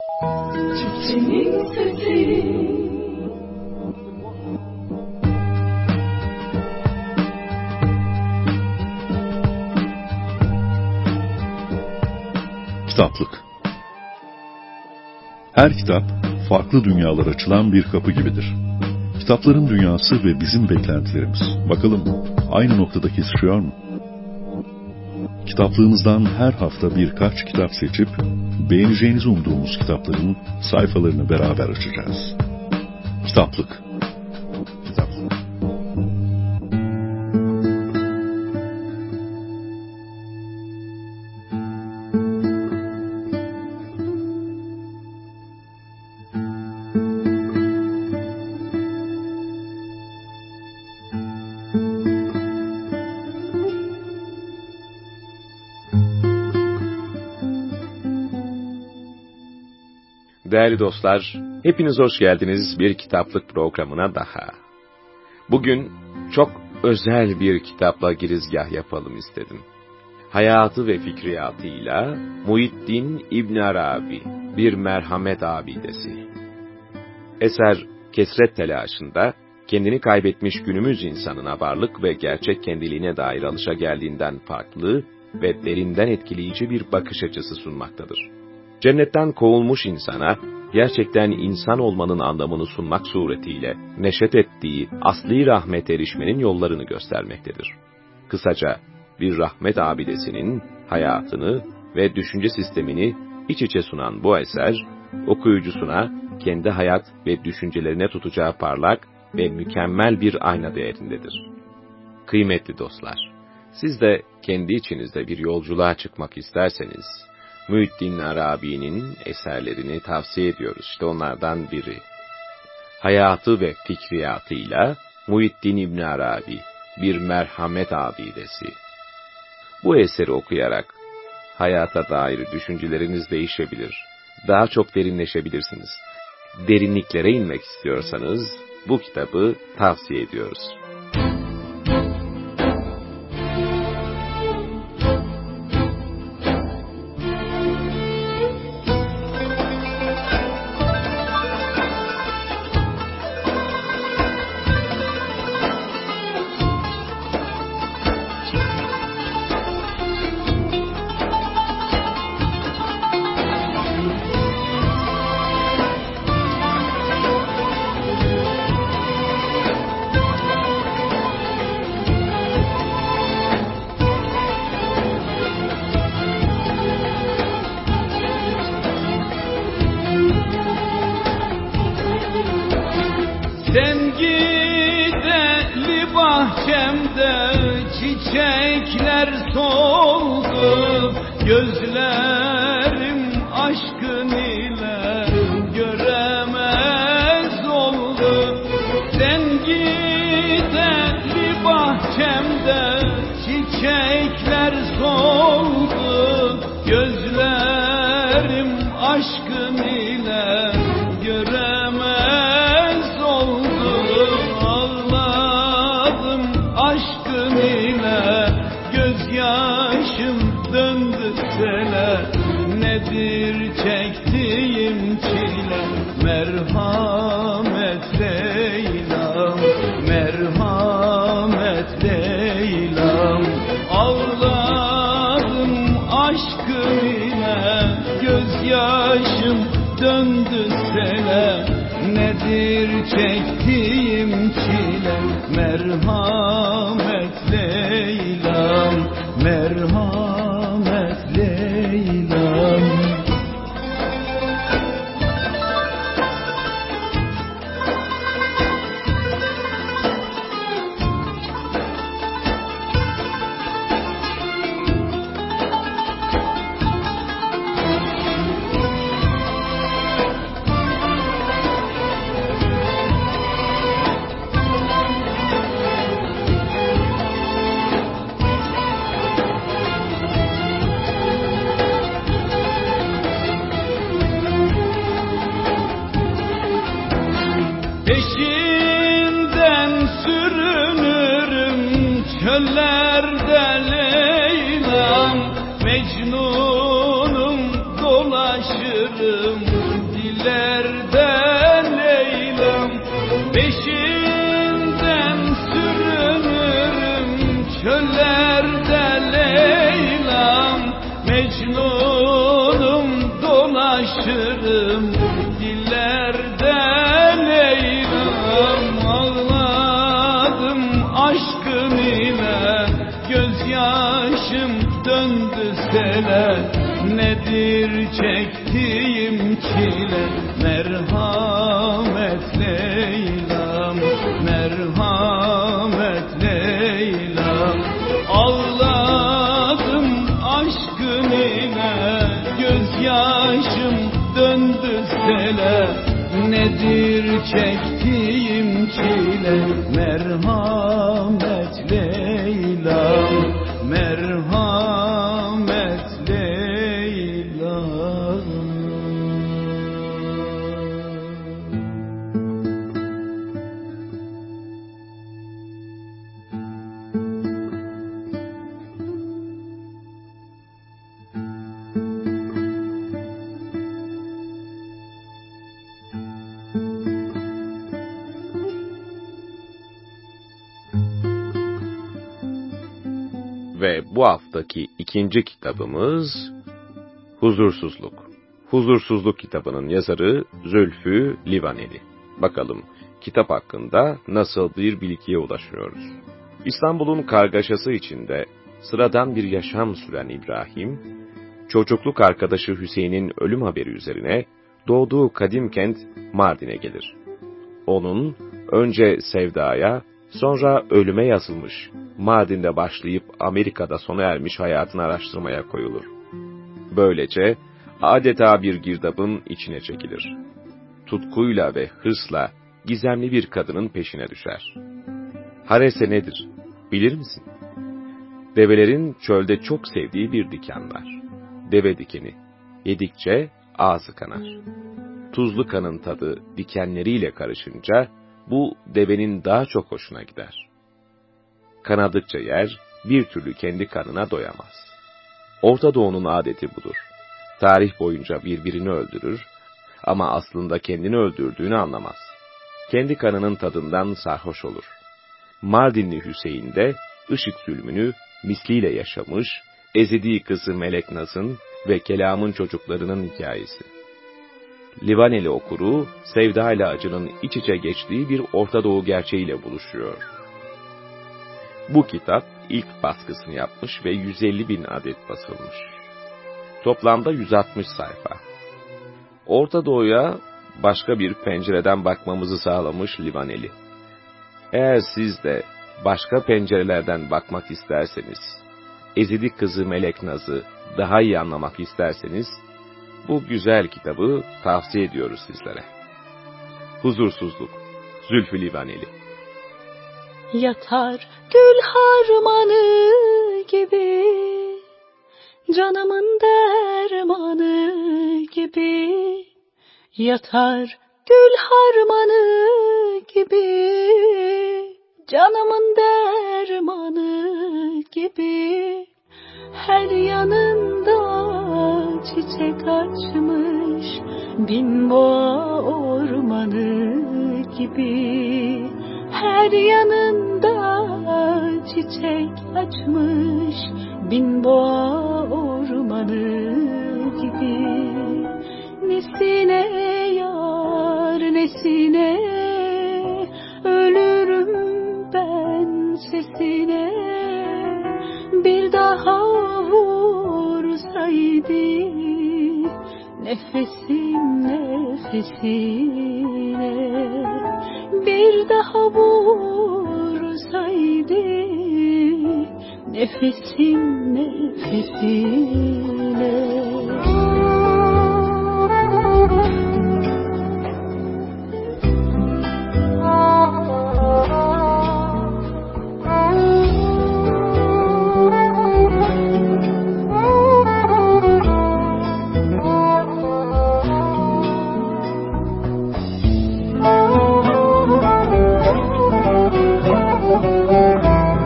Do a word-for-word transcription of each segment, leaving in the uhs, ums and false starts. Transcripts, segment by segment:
Çiftçinin sesi. Kitaplık. Her kitap, farklı dünyalara açılan bir kapı gibidir. Kitapların dünyası ve bizim beklentilerimiz, bakalım aynı noktada kesişiyor mu? Kitaplığımızdan her hafta birkaç kitap seçip, beğeneceğinizi umduğumuz kitapların sayfalarını beraber açacağız. Kitaplık. Kitaplık. Değerli dostlar, hepiniz hoş geldiniz bir kitaplık programına daha. Bugün çok özel bir kitapla girizgah yapalım istedim. Hayatı ve fikriyatıyla Muhyiddin İbn Arabi, bir merhamet abidesi. Eser, kesret telaşında, kendini kaybetmiş günümüz insanına varlık ve gerçek kendiliğine dair alışageldiğinden farklı ve derinden etkileyici bir bakış açısı sunmaktadır. Cennetten kovulmuş insana, gerçekten insan olmanın anlamını sunmak suretiyle neşet ettiği asli rahmet erişmenin yollarını göstermektedir. Kısaca, bir rahmet abidesinin hayatını ve düşünce sistemini iç içe sunan bu eser, okuyucusuna kendi hayat ve düşüncelerine tutacağı parlak ve mükemmel bir ayna değerindedir. Kıymetli dostlar, siz de kendi içinizde bir yolculuğa çıkmak isterseniz, Muhyiddin Arabi'nin eserlerini tavsiye ediyoruz. İşte onlardan biri. Hayatı ve fikriyatıyla Muhyiddin İbn Arabi, bir merhamet abidesi. Bu eseri okuyarak hayata dair düşünceleriniz değişebilir. Daha çok derinleşebilirsiniz. Derinliklere inmek istiyorsanız bu kitabı tavsiye ediyoruz. Sen gideli bahçemde çiçekler soldu, gözlerim aşkın ile göremez oldu. Sen gideli bahçemde çiçekler soldu, gözlerim aşkın ile göremez oldu. Ağladım aşkın ile, gözyaşım döndü sele. Nedir çektiğim çile? Merhamet Leyla'm, merhamet Leyla'm. Ağladım aşkın ile, gözyaşım döndü sele. Nedir çektiğim çile? Merhamet Leyla'm, merhamet Leyla'm. Peşinden sürünürüm çöllerde Leyla'm, Mecnun'um dolaşır dolaşırım dillerden Leyla'm. Peşinden sürünürüm çöllerde Leyla'm. Mecnunum dolaşırım dillerde Leyla'm. Ağladım aşkın ile gözyaşım döndü sele. Nedir çektiğim çile? Merhamet Leyla'm, merhamet Leyla'm. Ağladım aşkın ile gözyaşım döndü sele. Nedir çektiğim çile? Merhamet Leyla'm, merhamet Leyla'm. Ve bu haftaki ikinci kitabımız Huzursuzluk. Huzursuzluk kitabının yazarı Zülfü Livaneli. Bakalım kitap hakkında nasıl bir bilgiye ulaşıyoruz. İstanbul'un kargaşası içinde sıradan bir yaşam süren İbrahim, çocukluk arkadaşı Hüseyin'in ölüm haberi üzerine doğduğu kadim kent Mardin'e gelir. Onun önce sevdaya, sonra ölüme yazılmış, Mardin'de başlayıp Amerika'da sona ermiş hayatını araştırmaya koyulur. Böylece adeta bir girdabın içine çekilir. Tutkuyla ve hırsla gizemli bir kadının peşine düşer. Harese nedir, bilir misin? Develerin çölde çok sevdiği bir diken var. Deve dikeni, yedikçe ağzı kanar. Tuzlu kanın tadı dikenleriyle karışınca, bu devenin daha çok hoşuna gider. Kanadıkça yer, bir türlü kendi kanına doyamaz. Orta Doğu'nun adeti budur. Tarih boyunca birbirini öldürür ama aslında kendini öldürdüğünü anlamaz. Kendi kanının tadından sarhoş olur. Mardinli Hüseyin de IŞİD zulmünü misliyle yaşamış, ezdiği kızı Melek Naz'ın ve Kelam'ın çocuklarının hikayesi. Livaneli okuru, sevda ile acının iç içe geçtiği bir Orta Doğu gerçeğiyle buluşuyor. Bu kitap ilk baskısını yapmış ve yüz elli bin adet basılmış. Toplamda yüz altmış sayfa. Orta Doğu'ya başka bir pencereden bakmamızı sağlamış Livaneli. Eğer siz de başka pencerelerden bakmak isterseniz, ezidi kızı Melek Naz'ı daha iyi anlamak isterseniz, bu güzel kitabı tavsiye ediyoruz sizlere. Huzursuzluk, Zülfü Livaneli. Yatar gül harmanı gibi, canımın dermanı gibi. Yatar gül harmanı gibi, canımın dermanı gibi. Her yanında çiçek açmış, bin boğa ormanı gibi. Her yanında çiçek açmış, bin boğa ormanı gibi. Nesine yar, nesine, ölürüm ben sesine. Bir daha vursaydı nefesim nefesine. Bir daha vursaydı nefesim nefesine.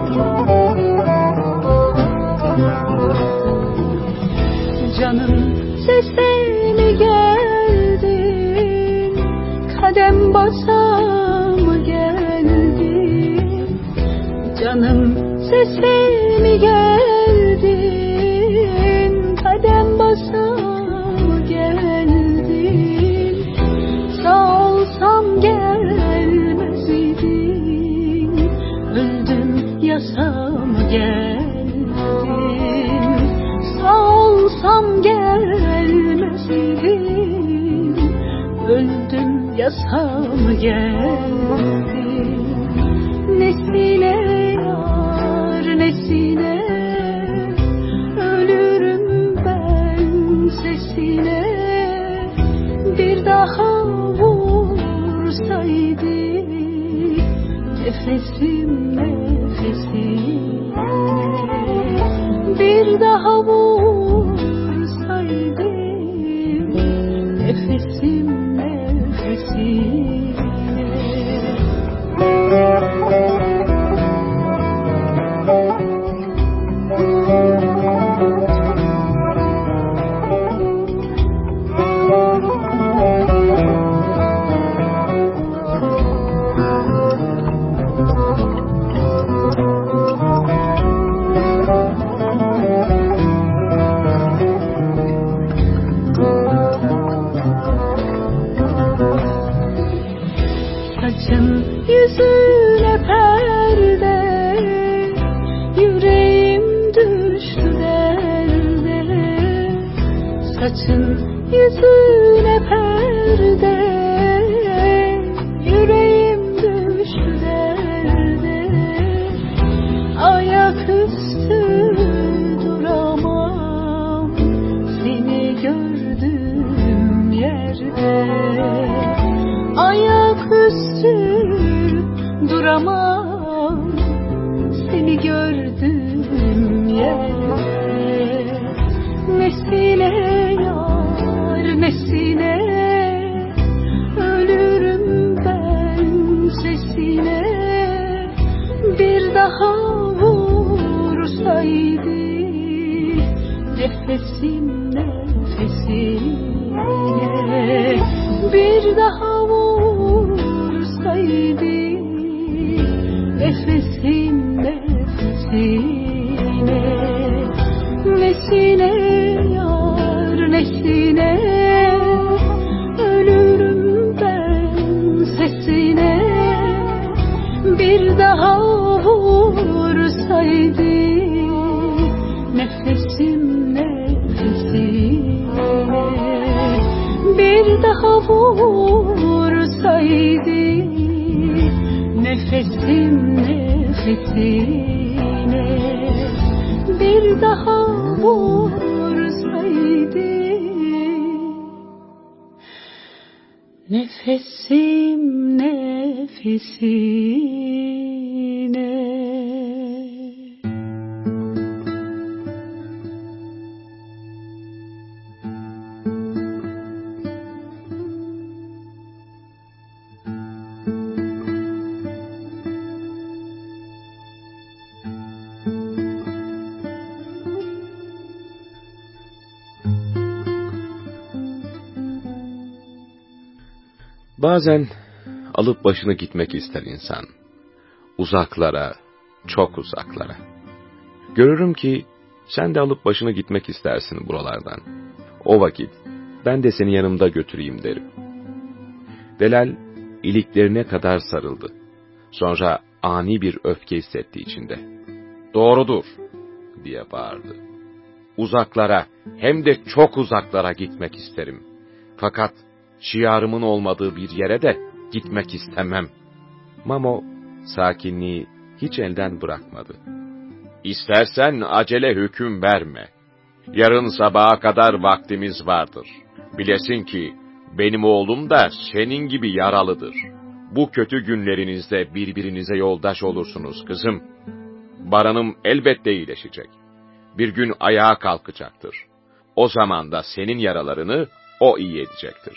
Canım yasam geldi. Nesine yar nesine, ölürüm ben sesine. Bir daha vursaydı nefesim nefesine, bir daha vursaydı nefesim nefesine. Saçın yüzüne perde, yüreğim düştü derde. Saçın yüzüne perde, yüreğim düştü derde. Ayaküstü duramam seni gördüğüm yerde. Ayaküstü duramam seni gördüğüm yerde. Nesine yar nesine, ölürüm ben sesine. Bir daha vursaydı nefesim nefesine, bir daha vursaydı nefesim nefesine. Nesine yar nesine, ölürüm ben sesine. Bir daha vursaydı nefesim nefesine, bir daha vursaydı nefesim nefesine, bir daha vursaydı nefesim nefesine. Bazen alıp başını gitmek ister insan. Uzaklara, çok uzaklara. Görürüm ki sen de alıp başını gitmek istersin buralardan. O vakit ben de seni yanımda götüreyim derim. Delal iliklerine kadar sarıldı. Sonra ani bir öfke hissetti içinde. "Doğrudur," diye bağırdı. "Uzaklara, hem de çok uzaklara gitmek isterim. Fakat şiarımın olmadığı bir yere de gitmek istemem." Mamo sakinliği hiç elden bırakmadı. "İstersen acele hüküm verme. Yarın sabaha kadar vaktimiz vardır. Bilesin ki benim oğlum da senin gibi yaralıdır. Bu kötü günlerinizde birbirinize yoldaş olursunuz kızım. Baranım elbette iyileşecek. Bir gün ayağa kalkacaktır. O zaman da senin yaralarını o iyi edecektir."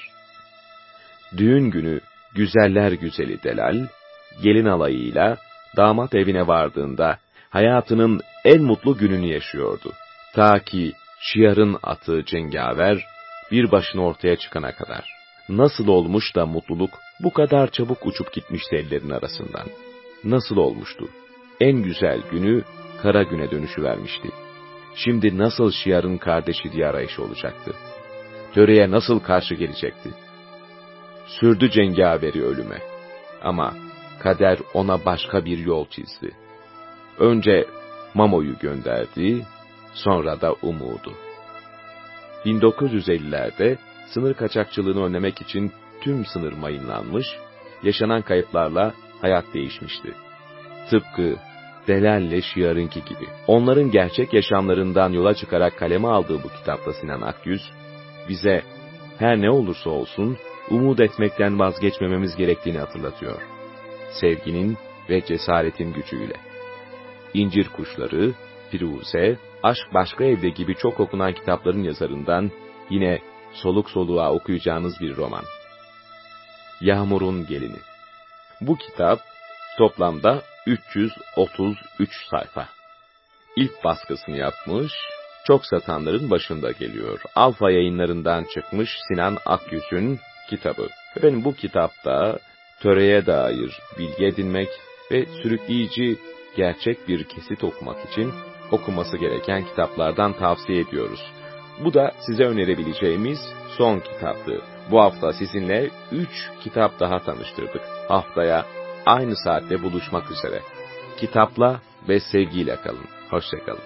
Düğün günü güzeller güzeli Delal, gelin alayıyla damat evine vardığında hayatının en mutlu gününü yaşıyordu. Ta ki şiarın attığı cengaver bir başına ortaya çıkana kadar. Nasıl olmuş da mutluluk bu kadar çabuk uçup gitmişti ellerin arasından? Nasıl olmuştu? En güzel günü kara güne dönüşüvermişti. Şimdi nasıl şiarın kardeşi diye arayışı olacaktı? Töreye nasıl karşı gelecekti? Sürdü cengaveri ölüme. Ama kader ona başka bir yol çizdi. Önce Mamo'yu gönderdi, sonra da Umud'u. bin dokuz yüz ellilerde sınır kaçakçılığını önlemek için tüm sınır mayınlanmış, yaşanan kayıplarla hayat değişmişti. Tıpkı Delal Şiar'ınki gibi. Onların gerçek yaşamlarından yola çıkarak kaleme aldığı bu kitapta Sinan Akyüz, bize her ne olursa olsun umut etmekten vazgeçmememiz gerektiğini hatırlatıyor. Sevginin ve cesaretin gücüyle. İncir Kuşları, Firuze, Aşk Başka Evde gibi çok okunan kitapların yazarından yine soluk soluğa okuyacağınız bir roman. Yağmur'un Gelini. Bu kitap toplamda üç yüz otuz üç sayfa. İlk baskısını yapmış, çok satanların başında geliyor. Alfa Yayınlarından çıkmış Sinan Akyüz'ün kitabı. Efendim bu kitapta töreye dair bilgi edinmek ve sürükleyici gerçek bir kesit okumak için okunması gereken kitaplardan tavsiye ediyoruz. Bu da size önerebileceğimiz son kitaptı. Bu hafta sizinle üç kitap daha tanıştırdık. Haftaya aynı saatte buluşmak üzere. Kitapla ve sevgiyle kalın. Hoşça kalın.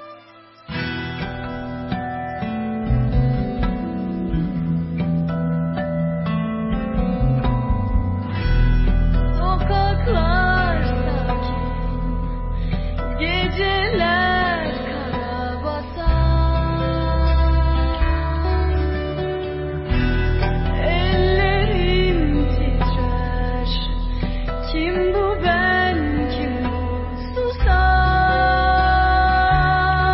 Sokaklar sakin, geceler karabasan. Ellerim titrer, kim bu ben, kim bu susan?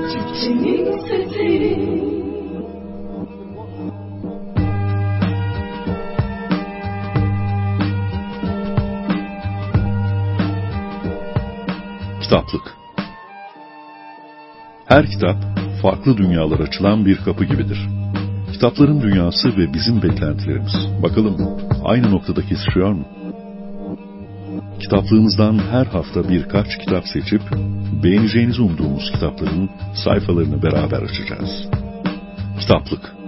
çiftçinin sesi. Kitaplık. Her kitap, farklı dünyalara açılan bir kapı gibidir. Kitapların dünyası ve bizim beklentilerimiz, bakalım aynı noktada kesişiyor mu? Kitaplığımızdan her hafta birkaç kitap seçip, beğeneceğinizi umduğumuz kitapların sayfalarını beraber açacağız. Kitaplık.